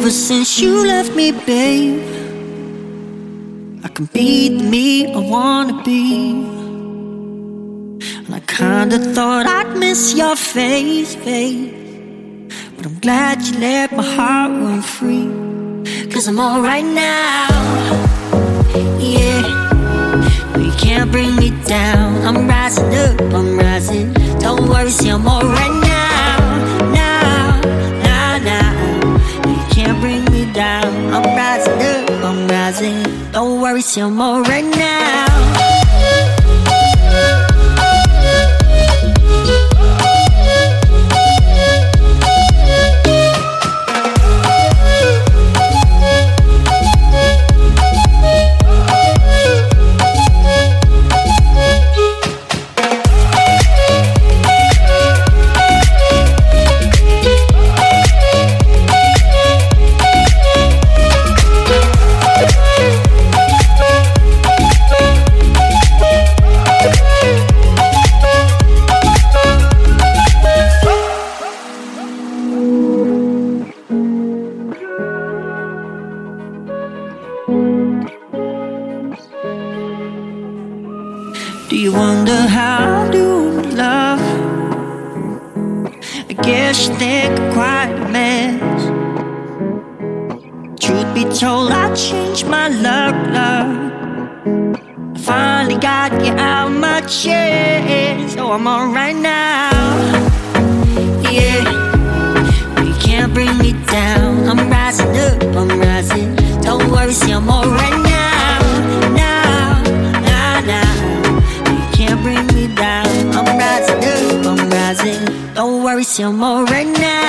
Ever since you left me, babe, I can be the me I wanna be. And I kinda thought I'd miss your face, babe, but I'm glad you let my heart run free. 'Cause I'm alright now, yeah. No, you can't bring me down. I'm rising up, I'm rising. Don't worry, see I'm alright now, now, now, now. No, you can't bring me down. I'm rising up, I'm rising. Don't worry, see I'm alright now. Do you wonder how I do love? I guess you think I'm quite a mess. Truth be told, I changed my luck, love. I finally got you out of my chest. So I'm alright now, yeah. You can't bring me down. I'm rising up, I'm rising. Don't worry, see I'm alright now, now, now, now. Bring me down. I'm rising up, I'm rising. Don't worry, see I'm alright now.